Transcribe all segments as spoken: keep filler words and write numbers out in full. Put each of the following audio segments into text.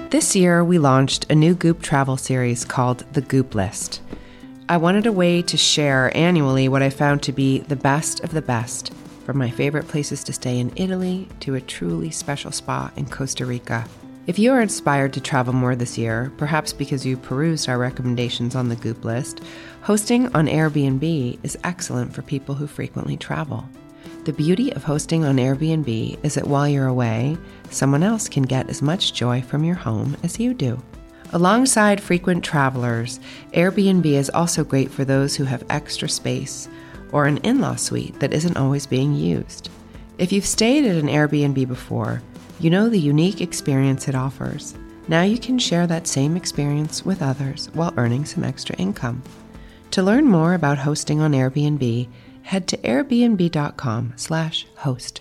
This year, we launched a new Goop travel series called The Goop List. I wanted a way to share annually what I found to be the best of the best, from my favorite places to stay in Italy to a truly special spa in Costa Rica. If you are inspired to travel more this year, perhaps because you perused our recommendations on the Goop List, hosting on Airbnb is excellent for people who frequently travel. The beauty of hosting on Airbnb is that while you're away, someone else can get as much joy from your home as you do. Alongside frequent travelers, Airbnb is also great for those who have extra space or an in-law suite that isn't always being used. If you've stayed at an Airbnb before, you know the unique experience it offers. Now you can share that same experience with others while earning some extra income. To learn more about hosting on Airbnb, head to airbnb.com slash host.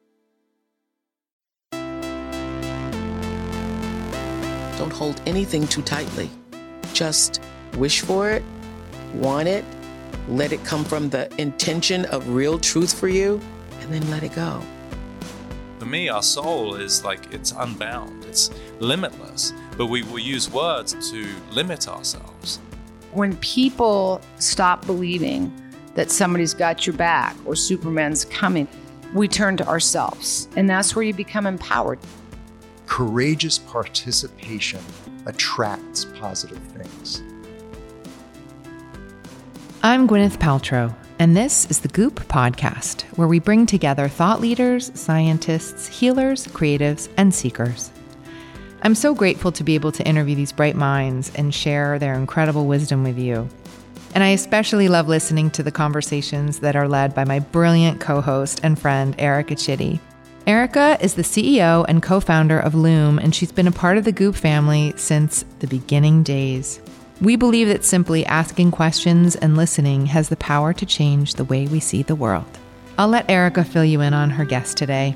Don't hold anything too tightly. Just wish for it, want it, let it come from the intention of real truth for you, and then let it go. For me, our soul is like, it's unbound, it's limitless, but we will use words to limit ourselves. When people stop believing that somebody's got your back or Superman's coming, we turn to ourselves, and that's where you become empowered. Courageous participation attracts positive things. I'm Gwyneth Paltrow, and this is the Goop Podcast, where we bring together thought leaders, scientists, healers, creatives, and seekers. I'm so grateful to be able to interview these bright minds and share their incredible wisdom with you. And I especially love listening to the conversations that are led by my brilliant co-host and friend, Erica Chitty. Erica is the C E O and co-founder of Loom, and she's been a part of the Goop family since the beginning days. We believe that simply asking questions and listening has the power to change the way we see the world. I'll let Erica fill you in on her guest today.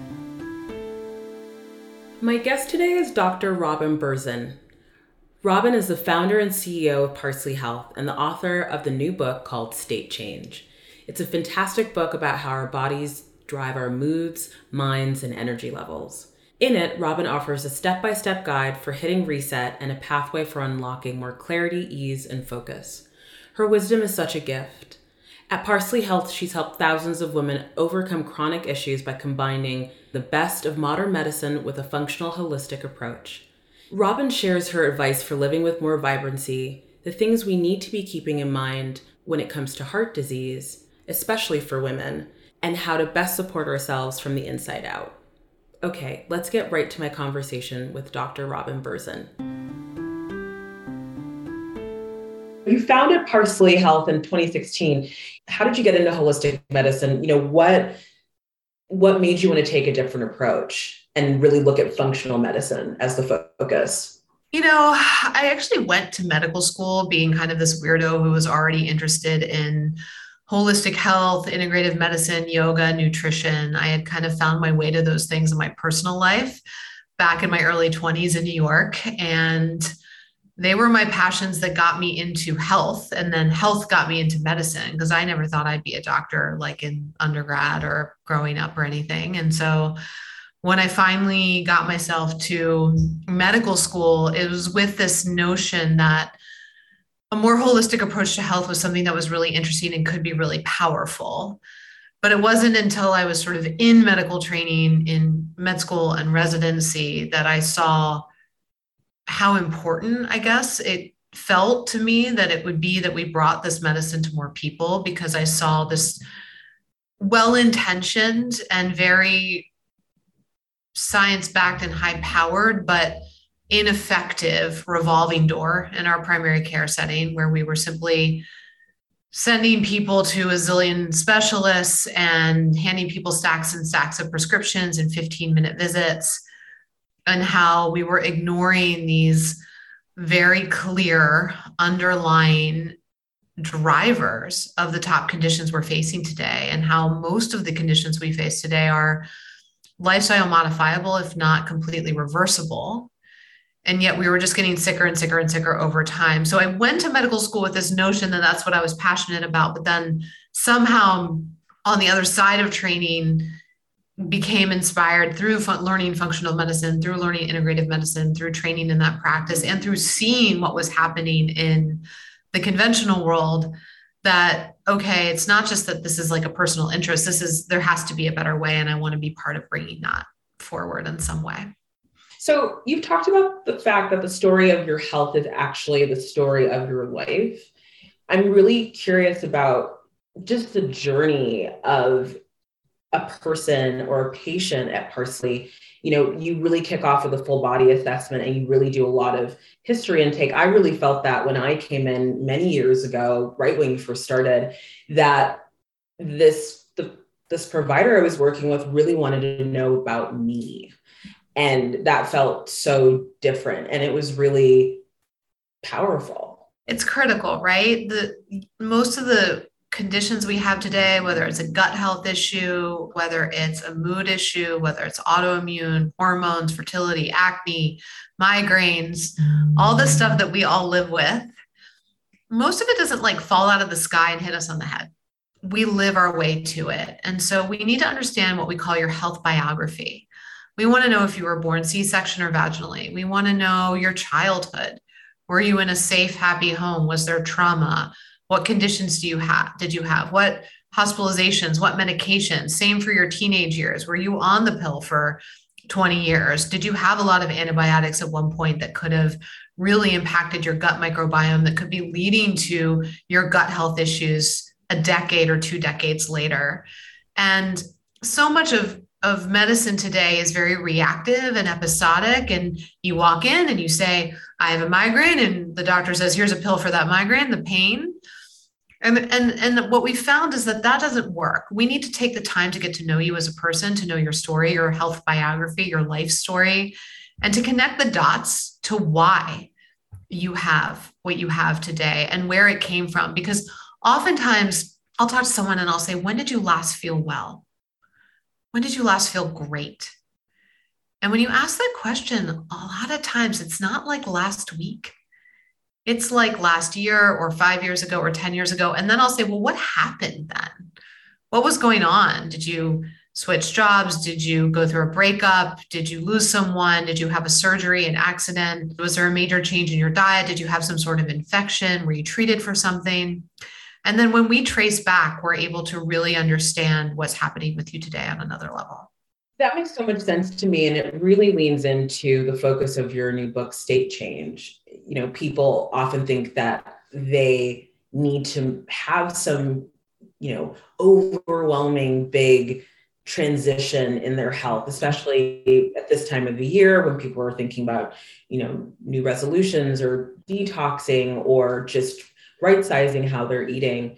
My guest today is Doctor Robin Berzin. Robin is the founder and C E O of Parsley Health and the author of the new book called State Change. It's a fantastic book about how our bodies drive our moods, minds, and energy levels. In it, Robin offers a step-by-step guide for hitting reset and a pathway for unlocking more clarity, ease, and focus. Her wisdom is such a gift. At Parsley Health, she's helped thousands of women overcome chronic issues by combining the best of modern medicine with a functional, holistic approach. Robin shares her advice for living with more vibrancy, the things we need to be keeping in mind when it comes to heart disease, especially for women, and how to best support ourselves from the inside out. Okay, let's get right to my conversation with Doctor Robin Berzin. You founded Parsley Health in twenty sixteen. How did you get into holistic medicine? You know, what, what made you want to take a different approach and really look at functional medicine as the focus? You know, I actually went to medical school being kind of this weirdo who was already interested in holistic health, integrative medicine, yoga, nutrition. I had kind of found my way to those things in my personal life back in my early twenties in New York. And they were my passions that got me into health. And then health got me into medicine because I never thought I'd be a doctor like in undergrad or growing up or anything. And so when I finally got myself to medical school, it was with this notion that a more holistic approach to health was something that was really interesting and could be really powerful. But it wasn't until I was sort of in medical training in med school and residency that I saw how important, I guess, it felt to me that it would be that we brought this medicine to more people, because I saw this well-intentioned and very science-backed and high-powered, but ineffective revolving door in our primary care setting, where we were simply sending people to a zillion specialists and handing people stacks and stacks of prescriptions and fifteen minute visits, and how we were ignoring these very clear underlying drivers of the top conditions we're facing today, and how most of the conditions we face today are lifestyle modifiable, if not completely reversible. And yet we were just getting sicker and sicker and sicker over time. So I went to medical school with this notion that that's what I was passionate about. But then somehow on the other side of training, became inspired through fun- learning functional medicine, through learning integrative medicine, through training in that practice, and through seeing what was happening in the conventional world, that, okay, it's not just that this is like a personal interest. This is, there has to be a better way. And I want to be part of bringing that forward in some way. So you've talked about the fact that the story of your health is actually the story of your life. I'm really curious about just the journey of a person or a patient at Parsley. You know, you really kick off with a full body assessment and you really do a lot of history intake. I really felt that when I came in many years ago, right when you first started, that this, the, this provider I was working with really wanted to know about me. And that felt so different. And it was really powerful. It's critical, right? The most of the conditions we have today, whether it's a gut health issue, whether it's a mood issue, whether it's autoimmune, hormones, fertility, acne, migraines, all the stuff that we all live with, most of it doesn't like fall out of the sky and hit us on the head. We live our way to it. And so we need to understand what we call your health biography. We want to know if you were born C-section or vaginally. We want to know your childhood. Were you in a safe, happy home? Was there trauma? What conditions do you have? Did you have? What hospitalizations? What medications? Same for your teenage years. Were you on the pill for twenty years? Did you have a lot of antibiotics at one point that could have really impacted your gut microbiome, that could be leading to your gut health issues a decade or two decades later? And so much of of medicine today is very reactive and episodic. And you walk in and you say, I have a migraine, and the doctor says, here's a pill for that migraine, the pain. And, and, and what we found is that that doesn't work. We need to take the time to get to know you as a person, to know your story, your health biography, your life story, and to connect the dots to why you have what you have today and where it came from. Because oftentimes I'll talk to someone and I'll say, when did you last feel well? When did you last feel great? And when you ask that question, a lot of times it's not like last week. It's like last year or five years ago or ten years ago. And then I'll say, well, what happened then? What was going on? Did you switch jobs? Did you go through a breakup? Did you lose someone? Did you have a surgery, an accident? Was there a major change in your diet? Did you have some sort of infection? Were you treated for something? And then when we trace back, we're able to really understand what's happening with you today on another level. That makes so much sense to me. And it really leans into the focus of your new book, State Change. You know, people often think that they need to have some, you know, overwhelming big transition in their health, especially at this time of the year when people are thinking about, you know, new resolutions or detoxing or just right-sizing how they're eating.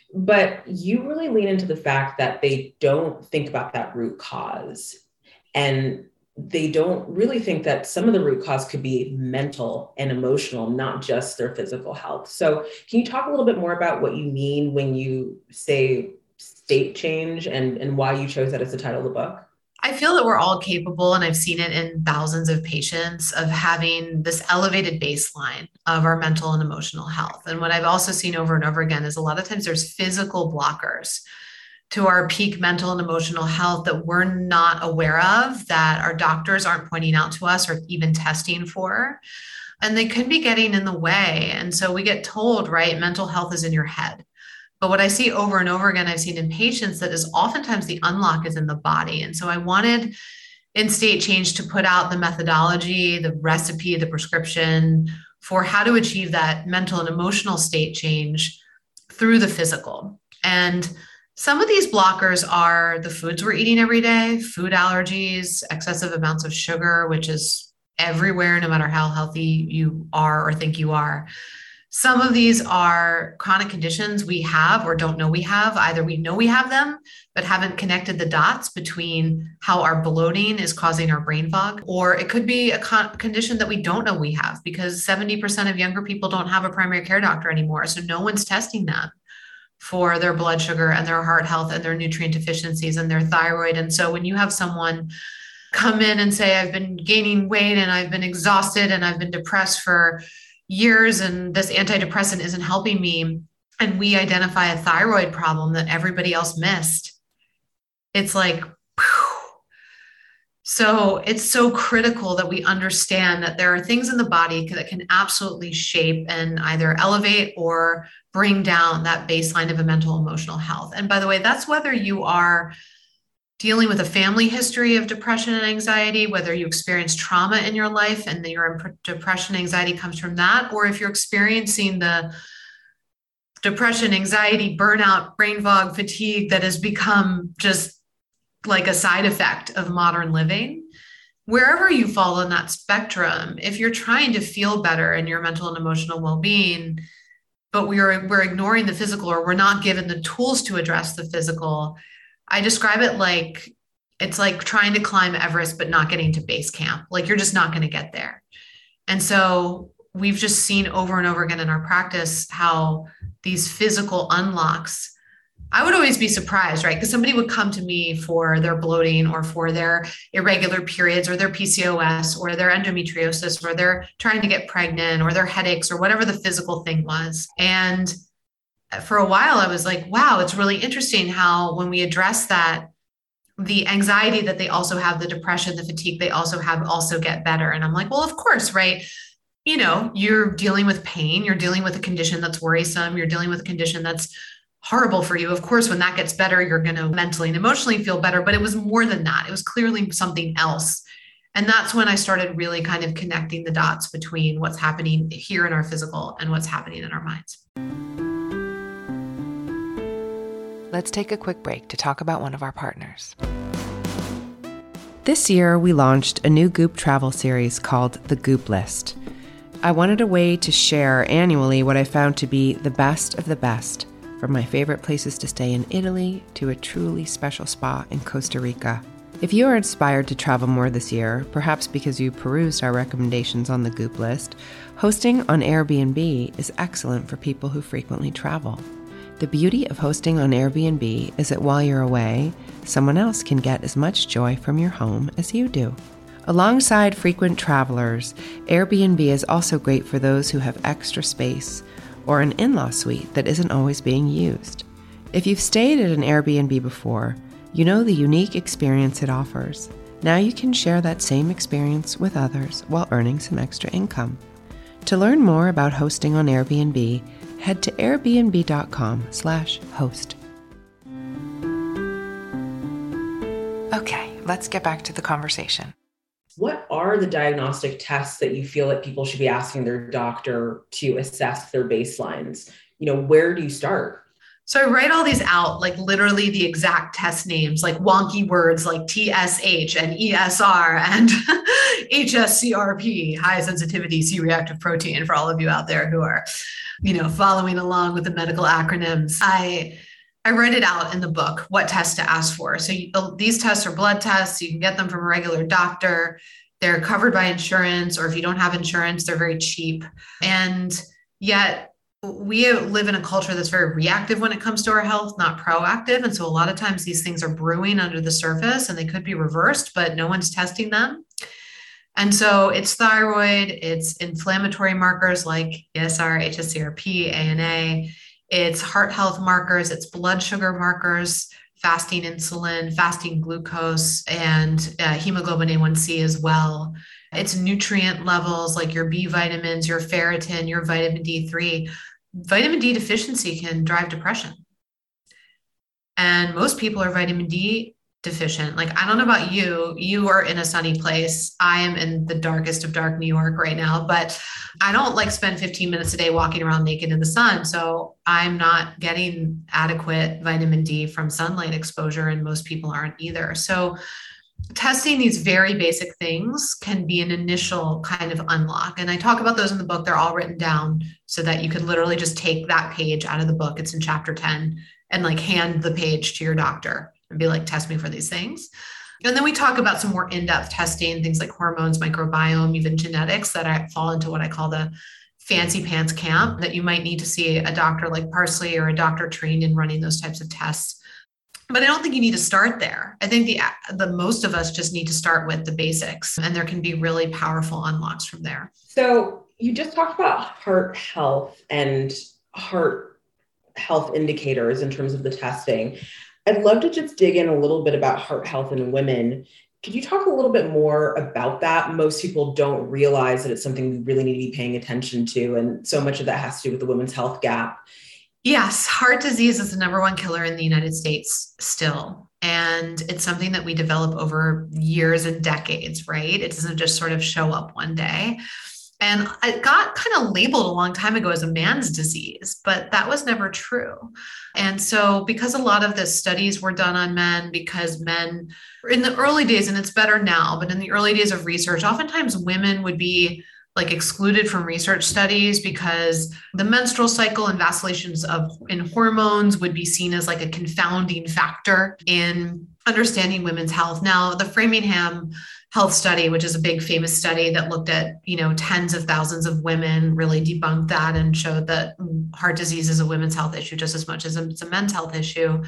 But you really lean into the fact that they don't think about that root cause. And they don't really think that some of the root cause could be mental and emotional, not just their physical health. So can you talk a little bit more about what you mean when you say state change and, and why you chose that as the title of the book? I feel that we're all capable, and I've seen it in thousands of patients, of having this elevated baseline of our mental and emotional health. And what I've also seen over and over again is a lot of times there's physical blockers to our peak mental and emotional health that we're not aware of, that our doctors aren't pointing out to us or even testing for. And they could be getting in the way. And so we get told, right, mental health is in your head. But what I see over and over again, I've seen in patients, that is oftentimes the unlock is in the body. And so I wanted in State Change to put out the methodology, the recipe, the prescription for how to achieve that mental and emotional state change through the physical. And some of these blockers are the foods we're eating every day, food allergies, excessive amounts of sugar, which is everywhere, no matter how healthy you are or think you are. Some of these are chronic conditions we have or don't know we have. Either we know we have them, but haven't connected the dots between how our bloating is causing our brain fog, or it could be a con- condition that we don't know we have, because seventy percent of younger people don't have a primary care doctor anymore. So no one's testing them for their blood sugar and their heart health and their nutrient deficiencies and their thyroid. And so when you have someone come in and say, I've been gaining weight and I've been exhausted and I've been depressed for years, and this antidepressant isn't helping me, and we identify a thyroid problem that everybody else missed, it's like, whew, So it's so critical that we understand that there are things in the body that can absolutely shape and either elevate or bring down that baseline of a mental emotional health. And by the way, that's whether you are dealing with a family history of depression and anxiety, whether you experience trauma in your life and your depression anxiety comes from that, or if you're experiencing the depression, anxiety, burnout, brain fog, fatigue that has become just like a side effect of modern living. Wherever you fall in that spectrum, if you're trying to feel better in your mental and emotional well-being, but we're we're ignoring the physical, or we're not given the tools to address the physical, I describe it like it's like trying to climb Everest but not getting to base camp. Like you're just not going to get there. And so we've just seen over and over again in our practice how these physical unlocks, I would always be surprised, right? Because somebody would come to me for their bloating or for their irregular periods or their P C O S or their endometriosis or they're trying to get pregnant or their headaches or whatever the physical thing was. And for a while, I was like, wow, it's really interesting how when we address that, the anxiety that they also have, the depression, the fatigue they also have also get better. And I'm like, well, of course, right? You know, you're dealing with pain, you're dealing with a condition that's worrisome, you're dealing with a condition that's horrible for you. Of course, when that gets better, you're going to mentally and emotionally feel better, but it was more than that. It was clearly something else. And that's when I started really kind of connecting the dots between what's happening here in our physical and what's happening in our minds. Let's take a quick break to talk about one of our partners. This year, we launched a new Goop travel series called The Goop List. I wanted a way to share annually what I found to be the best of the best, from my favorite places to stay in Italy to a truly special spa in Costa Rica. If you are inspired to travel more this year, perhaps because you perused our recommendations on the Goop List, hosting on Airbnb is excellent for people who frequently travel. The beauty of hosting on Airbnb is that while you're away, someone else can get as much joy from your home as you do. Alongside frequent travelers, Airbnb is also great for those who have extra space or an in-law suite that isn't always being used. If you've stayed at an Airbnb before, you know the unique experience it offers. Now you can share that same experience with others while earning some extra income. To learn more about hosting on Airbnb, head to airbnb.com slash host. Okay, let's get back to the conversation. What are the diagnostic tests that you feel that people should be asking their doctor to assess their baselines? You know, where do you start? So I write all these out, like literally the exact test names, like wonky words like T S H and E S R and H S C R P, high sensitivity C-reactive protein, for all of you out there who are, you know, following along with the medical acronyms. I I write it out in the book, what tests to ask for. So you, these tests are blood tests. You can get them from a regular doctor. They're covered by insurance, or if you don't have insurance, they're very cheap. And yet we live in a culture that's very reactive when it comes to our health, not proactive. And so a lot of times these things are brewing under the surface and they could be reversed, but no one's testing them. And so it's thyroid, it's inflammatory markers like E S R, H S C R P, A N A. It's heart health markers, it's blood sugar markers, fasting insulin, fasting glucose, and uh, hemoglobin A one C as well. It's nutrient levels like your B vitamins, your ferritin, your vitamin D three. Vitamin D deficiency can drive depression. And most people are vitamin D deficient. Like, I don't know about you, you are in a sunny place. I am in the darkest of dark New York right now, but I don't like spend fifteen minutes a day walking around naked in the sun. So I'm not getting adequate vitamin D from sunlight exposure, and most people aren't either. So testing these very basic things can be an initial kind of unlock. And I talk about those in the book. They're all written down so that you could literally just take that page out of the book. It's in chapter ten, and like hand the page to your doctor and be like, test me for these things. And then we talk about some more in-depth testing, things like hormones, microbiome, even genetics that I fall into what I call the fancy pants camp, that you might need to see a doctor like Parsley or a doctor trained in running those types of tests. But I don't think you need to start there. I think the, the most of us just need to start with the basics, and there can be really powerful unlocks from there. So you just talked about heart health and heart health indicators in terms of the testing. I'd love to just dig in a little bit about heart health in women Could you talk a little bit more about that? Most people don't realize that it's something we really need to be paying attention to. And so much of that has to do with the women's health gap. Yes, heart disease is the number one killer in the United States still. And it's something that we develop over years and decades, right? It doesn't just sort of show up one day. And it got kind of labeled a long time ago as a man's disease, but that was never true. And so because a lot of the studies were done on men, because men in the early days, and it's better now, but in the early days of research, oftentimes women would be like excluded from research studies because the menstrual cycle and vacillations of in hormones would be seen as like a confounding factor in understanding women's health. Now, the Framingham Health Study, which is a big famous study that looked at, you know, tens of thousands of women, really debunked that and showed that heart disease is a women's health issue just as much as it's a men's health issue.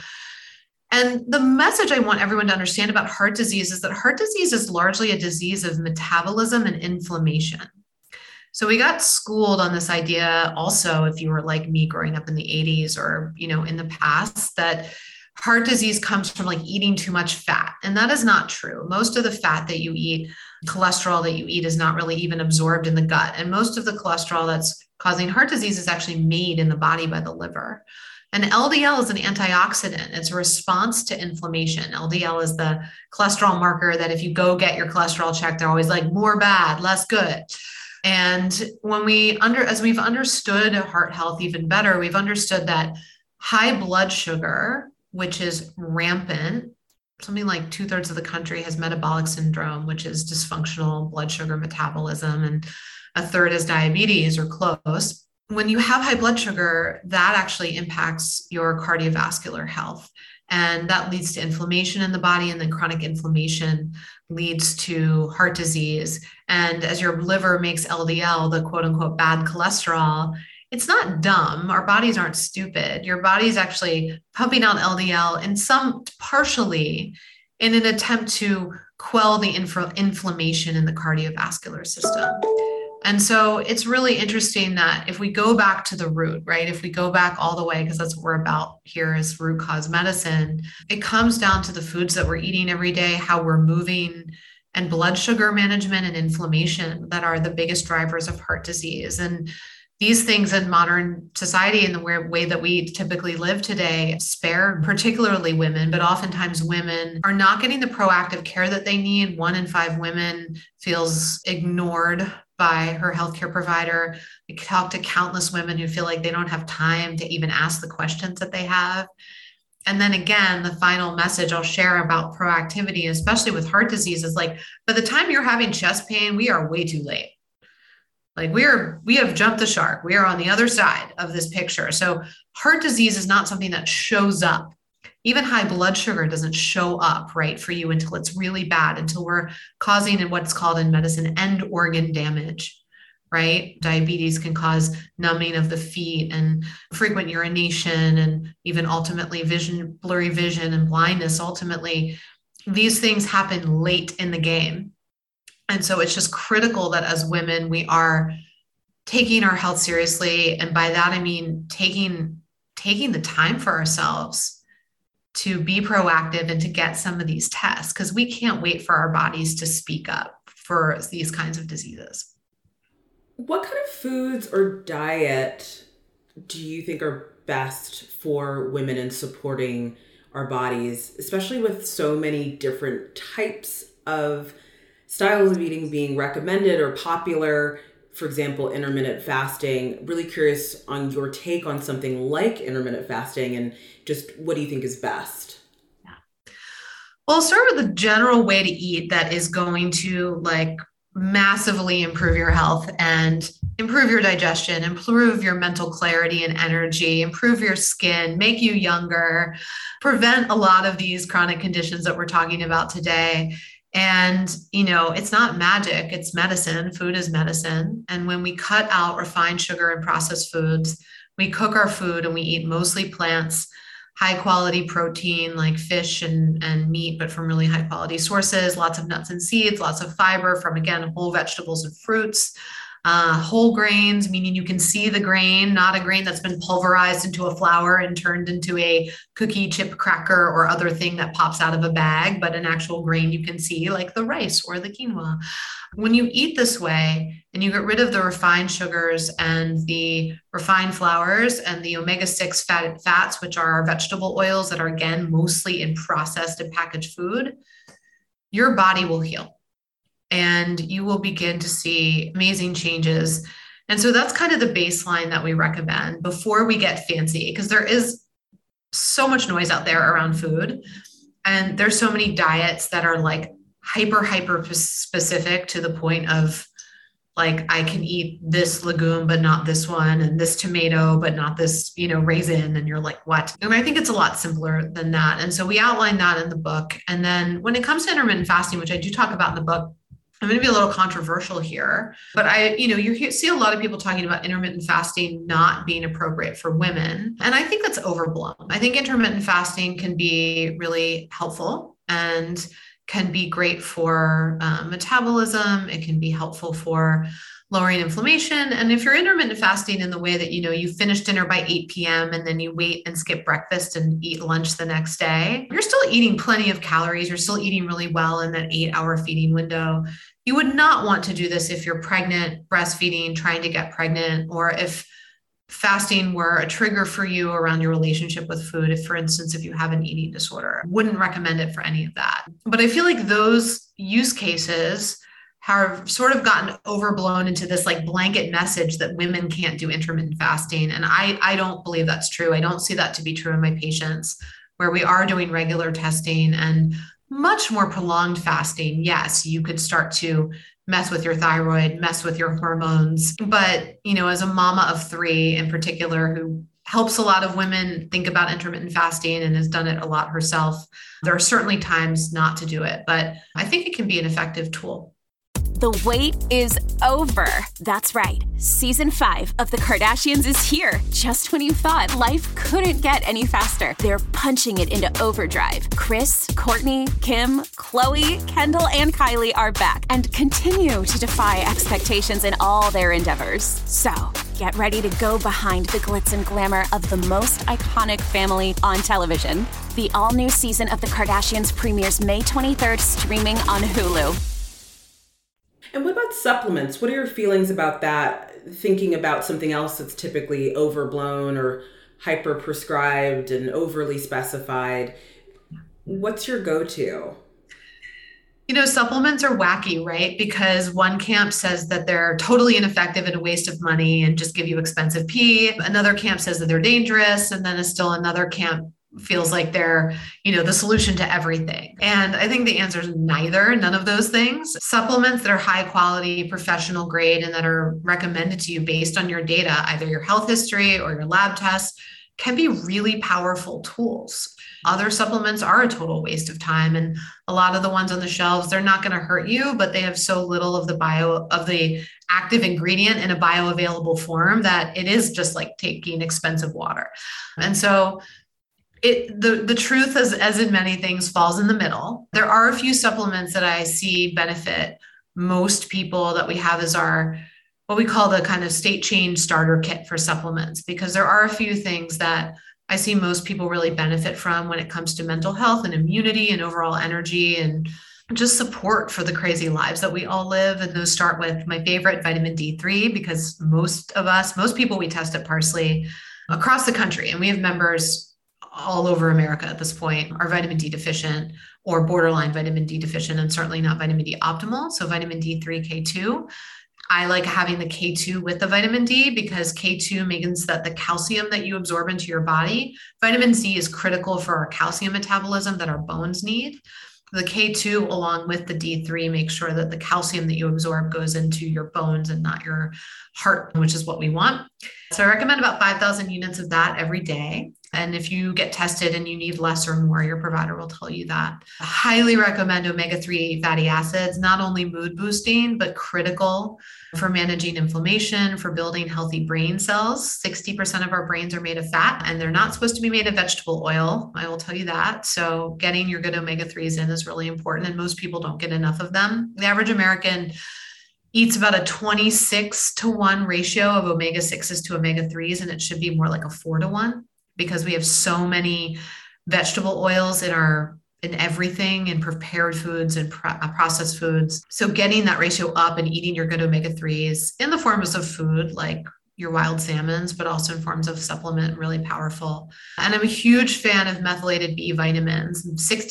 And the message I want everyone to understand about heart disease is that heart disease is largely a disease of metabolism and inflammation. So we got schooled on this idea also, if you were like me growing up in the eighties or, you know, in the past, that heart disease comes from like eating too much fat. And that is not true. Most of the fat that you eat, cholesterol that you eat is not really even absorbed in the gut. And most of the cholesterol that's causing heart disease is actually made in the body by the liver. And L D L is an antioxidant. It's a response to inflammation. L D L is the cholesterol marker that if you go get your cholesterol checked, they're always like more bad, less good. And when we under, as we've understood heart health even better, we've understood that high blood sugar, which is rampant, something like two thirds of the country has metabolic syndrome, which is dysfunctional blood sugar metabolism, and a third has diabetes or close. When you have high blood sugar, that actually impacts your cardiovascular health. And that leads to inflammation in the body, and then chronic inflammation leads to heart disease. And as your liver makes L D L, the quote unquote bad cholesterol, it's not dumb. Our bodies aren't stupid. Your body's actually pumping out L D L in some partially in an attempt to quell the infra- inflammation in the cardiovascular system. And so it's really interesting that if we go back to the root, right? If we go back all the way, because that's what we're about here is root cause medicine, it comes down to the foods that we're eating every day, how we're moving, and blood sugar management and inflammation that are the biggest drivers of heart disease. And these things in modern society and the way that we typically live today spare particularly women, but oftentimes women are not getting the proactive care that they need. One in five women feels ignored by her healthcare provider. I talk to countless women who feel like they don't have time to even ask the questions that they have. And then again, the final message I'll share about proactivity, especially with heart disease, is like, by the time you're having chest pain, we are way too late. Like we are, we have jumped the shark. We are on the other side of this picture. So heart disease is not something that shows up. Even high blood sugar doesn't show up, right, for you until it's really bad, until we're causing what's called in medicine end organ damage, right? Diabetes can cause numbing of the feet and frequent urination and even ultimately vision, blurry vision and blindness. Ultimately, these things happen late in the game. And so it's just critical that as women, we are taking our health seriously. And by that, I mean taking, taking the time for ourselves to be proactive and to get some of these tests, because we can't wait for our bodies to speak up for these kinds of diseases. What kind of foods or diet do you think are best for women in supporting our bodies, especially with so many different types of styles of eating being recommended or popular? For example, intermittent fasting. Really curious on your take on something like intermittent fasting and just what do you think is best? Yeah. Well, I'll start with the general way to eat that is going to like massively improve your health and improve your digestion, improve your mental clarity and energy, improve your skin, make you younger, prevent a lot of these chronic conditions that we're talking about today. And, you know, it's not magic, it's medicine. Food is medicine. And when we cut out refined sugar and processed foods, we cook our food and we eat mostly plants, high quality protein like fish and, and meat, but from really high quality sources, lots of nuts and seeds, lots of fiber from, again, whole vegetables and fruits, Uh, whole grains, meaning you can see the grain, not a grain that's been pulverized into a flour and turned into a cookie, chip, cracker, or other thing that pops out of a bag, but an actual grain you can see, like the rice or the quinoa. When you eat this way and you get rid of the refined sugars and the refined flours and the omega six fat, fats, which are our vegetable oils that are, again, mostly in processed and packaged food, your body will heal. And you will begin to see amazing changes. And so that's kind of the baseline that we recommend before we get fancy, because there is so much noise out there around food. And there's so many diets that are like hyper, hyper specific to the point of like, I can eat this legume, but not this one, and this tomato, but not this, you know, raisin. And you're like, what? And I think it's a lot simpler than that. And so we outline that in the book. And then when it comes to intermittent fasting, which I do talk about in the book, I'm going to be a little controversial here, but I, you know, you see a lot of people talking about intermittent fasting not being appropriate for women. And I think that's overblown. I think intermittent fasting can be really helpful and can be great for um, metabolism. It can be helpful for lowering inflammation. And if you're intermittent fasting in the way that, you know, you finish dinner by eight p.m. and then you wait and skip breakfast and eat lunch the next day, you're still eating plenty of calories. You're still eating really well in that eight hour feeding window. You would not want to do this if you're pregnant, breastfeeding, trying to get pregnant, or if fasting were a trigger for you around your relationship with food. If, for instance, if you have an eating disorder, wouldn't recommend it for any of that. But I feel like those use cases have sort of gotten overblown into this like blanket message that women can't do intermittent fasting. And I, I don't believe that's true. I don't see that to be true in my patients, where we are doing regular testing and much more prolonged fasting. Yes, you could start to mess with your thyroid, mess with your hormones. But, you know, as a mama of three in particular, who helps a lot of women think about intermittent fasting and has done it a lot herself, there are certainly times not to do it, but I think it can be an effective tool. The wait is over. That's right. Season five of The Kardashians is here. Just when you thought life couldn't get any faster, they're punching it into overdrive. Kris, Kourtney, Kim, Khloe, Kendall, and Kylie are back and continue to defy expectations in all their endeavors. So get ready to go behind the glitz and glamour of the most iconic family on television. The all-new season of The Kardashians premieres May twenty-third, streaming on Hulu. And what about supplements? What are your feelings about that? Thinking about something else that's typically overblown or hyper prescribed and overly specified. What's your go-to? You know, supplements are wacky, right? Because one camp says that they're totally ineffective and a waste of money and just give you expensive pee. Another camp says that they're dangerous. And then is still another camp feels like they're, you know, the solution to everything. And I think the answer is neither, none of those things. Supplements that are high quality, professional grade, and that are recommended to you based on your data, either your health history or your lab tests, can be really powerful tools. Other supplements are a total waste of time. And a lot of the ones on the shelves, they're not going to hurt you, but they have so little of the bio of the active ingredient in a bioavailable form that it is just like taking expensive water. And so It, the, the truth, as, as in many things, falls in the middle. There are a few supplements that I see benefit most people that we have as our, what we call the kind of state change starter kit for supplements, because there are a few things that I see most people really benefit from when it comes to mental health and immunity and overall energy and just support for the crazy lives that we all live. And those start with my favorite, vitamin D three, because most of us, most people we test at Parsley across the country, and we have members all over America at this point, are vitamin D deficient or borderline vitamin D deficient, and certainly not vitamin D optimal. So vitamin D three, K two. I like having the K two with the vitamin D because K two means that the calcium that you absorb into your body, vitamin D is critical for our calcium metabolism that our bones need. The K two along with the D three makes sure that the calcium that you absorb goes into your bones and not your heart, which is what we want. So I recommend about five thousand units of that every day. And if you get tested and you need less or more, your provider will tell you that. I highly recommend omega three fatty acids, not only mood boosting, but critical for managing inflammation, for building healthy brain cells. sixty percent of our brains are made of fat, and they're not supposed to be made of vegetable oil. I will tell you that. So getting your good omega threes in is really important, and most people don't get enough of them. The average American eats about a twenty-six to one ratio of omega sixes to omega threes, and it should be more like a four to one because we have so many vegetable oils in our in everything, in prepared foods and pro- processed foods. So getting that ratio up and eating your good omega threes in the forms of food, like your wild salmons, but also in forms of supplement, really powerful. And I'm a huge fan of methylated B vitamins.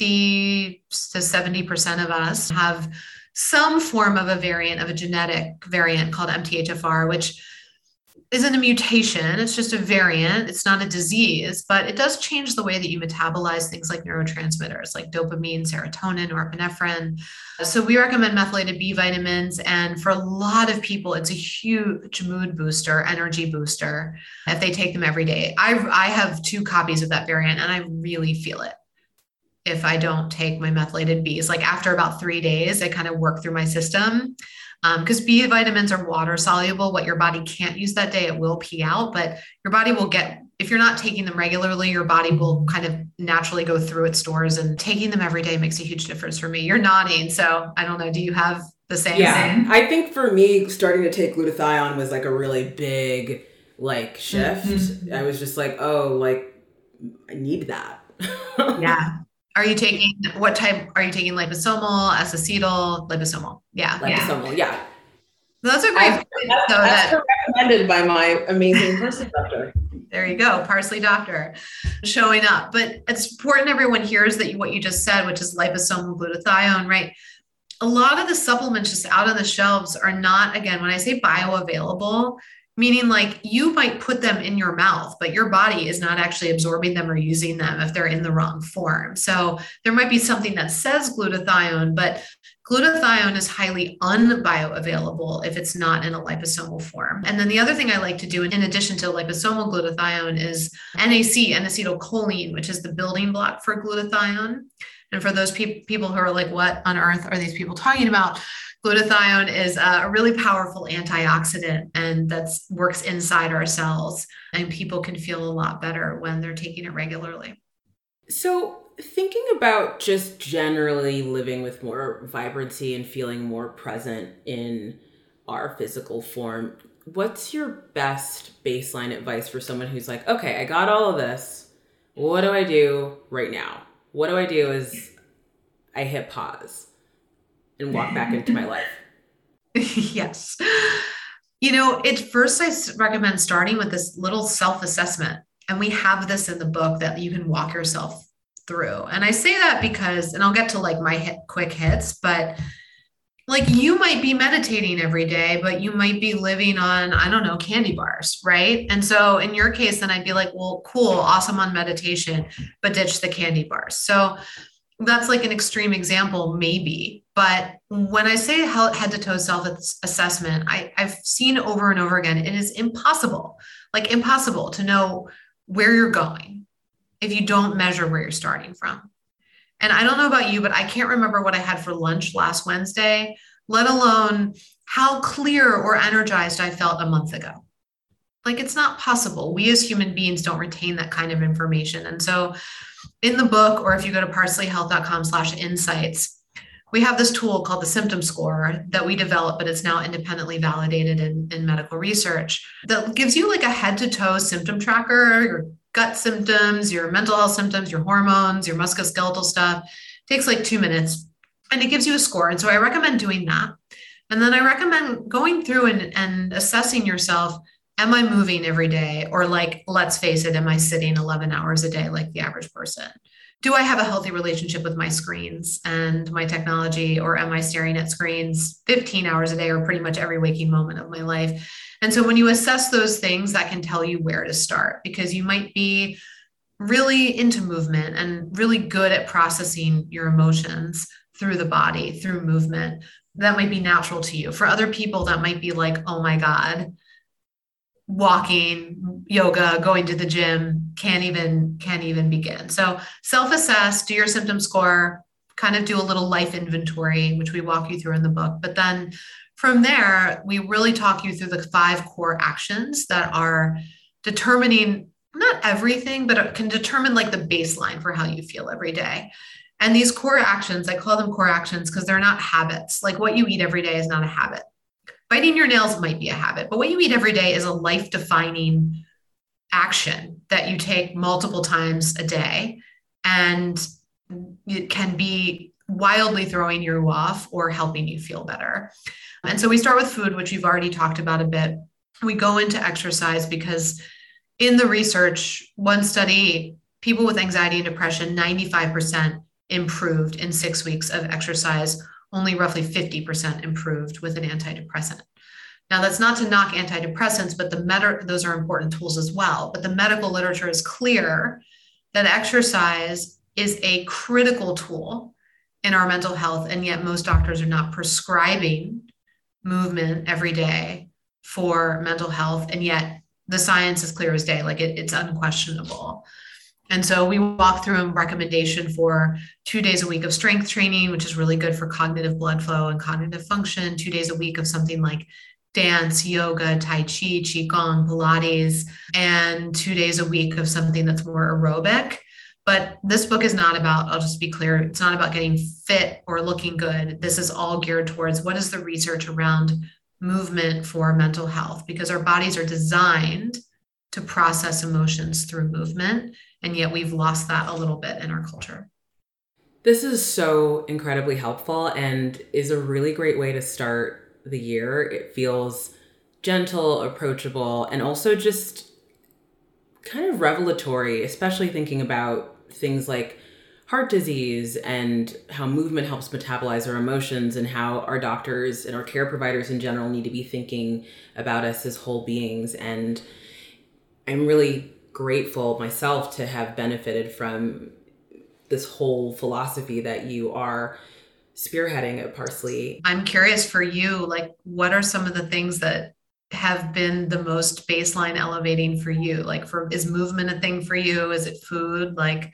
sixty to seventy percent of us have some form of a variant of a genetic variant called M T H F R, which isn't a mutation. It's just a variant. It's not a disease, but it does change the way that you metabolize things like neurotransmitters, like dopamine, serotonin, norepinephrine. So we recommend methylated B vitamins. And for a lot of people, it's a huge mood booster, energy booster, if they take them every day. I, I have two copies of that variant, and I really feel it if I don't take my methylated Bs. Like after about three days, I kind of work through my system. Because um, B vitamins are water soluble. What your body can't use that day, it will pee out, but your body will get, if you're not taking them regularly, your body will kind of naturally go through its stores, and taking them every day makes a huge difference for me. You're nodding. So I don't know. Do you have the same yeah, thing? I think for me, starting to take glutathione was like a really big like shift. Mm-hmm. I was just like, oh, like I need that. Yeah. Are you taking, what type, are you taking liposomal, S-acetyl, liposomal? Yeah. Liposomal, yeah. yeah. Those are great. As, as, so as that, recommended by my amazing parsley doctor. There you go. Parsley doctor showing up. But it's important everyone hears that you, what you just said, which is liposomal glutathione, right? A lot of the supplements just out on the shelves are not, again, when I say bioavailable, meaning like you might put them in your mouth, but your body is not actually absorbing them or using them if they're in the wrong form. So there might be something that says glutathione, but glutathione is highly unbioavailable if it's not in a liposomal form. And then the other thing I like to do in addition to liposomal glutathione is N A C, N-acetylcholine, which is the building block for glutathione. And for those pe- people who are like, what on earth are these people talking about? Glutathione is a really powerful antioxidant, and that works inside our cells, and people can feel a lot better when they're taking it regularly. So thinking about just generally living with more vibrancy and feeling more present in our physical form, what's your best baseline advice for someone who's like, okay, I got all of this. What do I do right now? What do I do is I hit pause and walk back into my life. Yes. You know, at first I recommend starting with this little self-assessment. And we have this in the book that you can walk yourself through. And I say that because, and I'll get to like my hit, quick hits, but like you might be meditating every day, but you might be living on, I don't know, candy bars, right? And so in your case, then I'd be like, well, cool, awesome on meditation, but ditch the candy bars. So that's like an extreme example, maybe. But when I say head to toe self-assessment, I, I've seen over and over again, it is impossible, like impossible to know where you're going if you don't measure where you're starting from. And I don't know about you, but I can't remember what I had for lunch last Wednesday, let alone how clear or energized I felt a month ago. Like it's not possible. We as human beings don't retain that kind of information. And so in the book, or if you go to parsleyhealth.com slash insights, we have this tool called the symptom score that we developed, but it's now independently validated in, in medical research that gives you like a head to toe symptom tracker, your gut symptoms, your mental health symptoms, your hormones, your musculoskeletal stuff. It takes like two minutes and it gives you a score. And so I recommend doing that. And then I recommend going through and, and assessing yourself. Am I moving every day? Or like, let's face it, am I sitting eleven hours a day like the average person? Do I have a healthy relationship with my screens and my technology? Or am I staring at screens fifteen hours a day or pretty much every waking moment of my life? And so when you assess those things, that can tell you where to start, because you might be really into movement and really good at processing your emotions through the body, through movement. That might be natural to you. For other people, that might be like, oh my God, walking, yoga, going to the gym, can't even, can't even begin. So self-assess, do your symptom score, kind of do a little life inventory, which we walk you through in the book. But then from there, we really talk you through the five core actions that are determining not everything, but it can determine like the baseline for how you feel every day. And these core actions, I call them core actions because they're not habits. Like what you eat every day is not a habit. biting your nails might be a habit, but what you eat every day is a life-defining action that you take multiple times a day, and it can be wildly throwing you off or helping you feel better. And so we start with food, which we've already talked about a bit. We go into exercise because in the research, one study, people with anxiety and depression, ninety-five percent improved in six weeks of exercise. Only roughly fifty percent improved with an antidepressant. Now, that's not to knock antidepressants, but the med- those are important tools as well. But the medical literature is clear that exercise is a critical tool in our mental health, and yet most doctors are not prescribing movement every day for mental health, and yet the science is clear as day, like it, it's unquestionable. And so we walk through a recommendation for two days a week of strength training, which is really good for cognitive blood flow and cognitive function, two days a week of something like dance, yoga, Tai Chi, Qigong, Pilates, and two days a week of something that's more aerobic. But this book is not about, I'll just be clear, it's not about getting fit or looking good. This is all geared towards what is the research around movement for mental health, because our bodies are designed to process emotions through movement. And yet we've lost that a little bit in our culture. This is so incredibly helpful and is a really great way to start the year. It feels gentle, approachable, and also just kind of revelatory, especially thinking about things like heart disease and how movement helps metabolize our emotions, and how our doctors and our care providers in general need to be thinking about us as whole beings. And I'm really grateful myself to have benefited from this whole philosophy that you are spearheading at Parsley. I'm curious for you, like, what are some of the things that have been the most baseline elevating for you? Like, for, is movement a thing for you? Is it food, like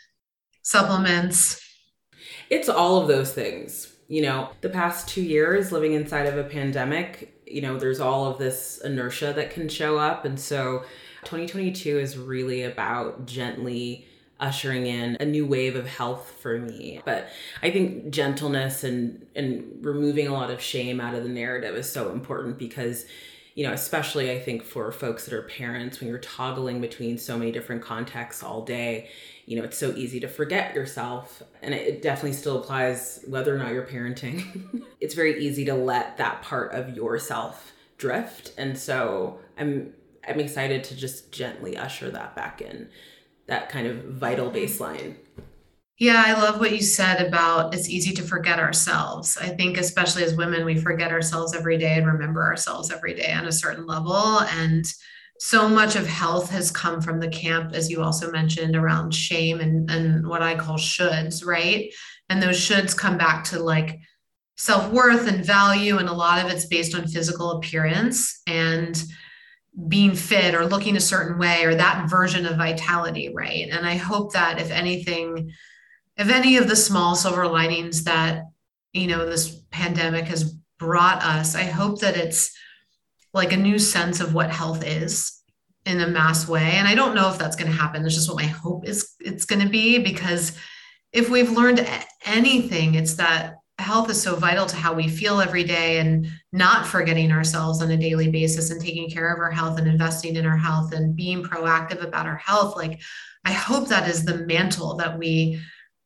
supplements? It's all of those things. You know, the past two years living inside of a pandemic, you know, there's all of this inertia that can show up. And so twenty twenty-two is really about gently ushering in a new wave of health for me. But I think gentleness and, and removing a lot of shame out of the narrative is so important, because, you know, especially I think for folks that are parents, when you're toggling between so many different contexts all day, you know, it's so easy to forget yourself. And it definitely still applies whether or not you're parenting. It's very easy to let that part of yourself drift. And so I'm I'm excited to just gently usher that back in, that kind of vital baseline. Yeah, I love what you said about it's easy to forget ourselves. I think especially as women, we forget ourselves every day and remember ourselves every day on a certain level. And so much of health has come from the camp, as you also mentioned, around shame and, and what I call shoulds, right? And those shoulds come back to like self-worth and value. And a lot of it's based on physical appearance and being fit or looking a certain way, or that version of vitality, right? And I hope that if anything, if any of the small silver linings that, you know, this pandemic has brought us, I hope that it's like a new sense of what health is in a mass way. And I don't know if that's going to happen. It's just what my hope is it's going to be, because if we've learned anything, it's that health is so vital to how we feel every day, and not forgetting ourselves on a daily basis and taking care of our health and investing in our health and being proactive about our health. Like, I hope that is the mantle that we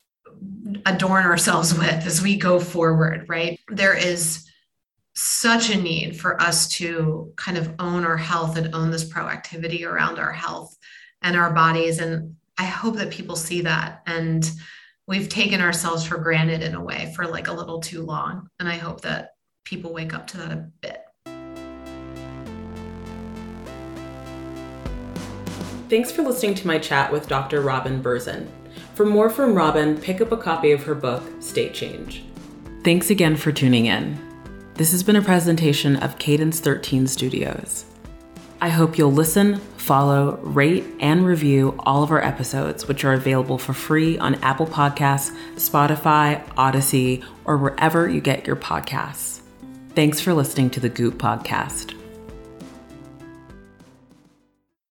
adorn ourselves with as we go forward, right? There is such a need for us to kind of own our health and own this proactivity around our health and our bodies. And I hope that people see that. And we've taken ourselves for granted in a way for like a little too long. And I hope that people wake up to that a bit. Thanks for listening to my chat with Doctor Robin Berzin. For more from Robin, pick up a copy of her book, State Change. Thanks again for tuning in. This has been a presentation of Cadence thirteen Studios. I hope you'll listen, follow, rate, and review all of our episodes, which are available for free on Apple Podcasts, Spotify, Odyssey, or wherever you get your podcasts. Thanks for listening to the Goop Podcast.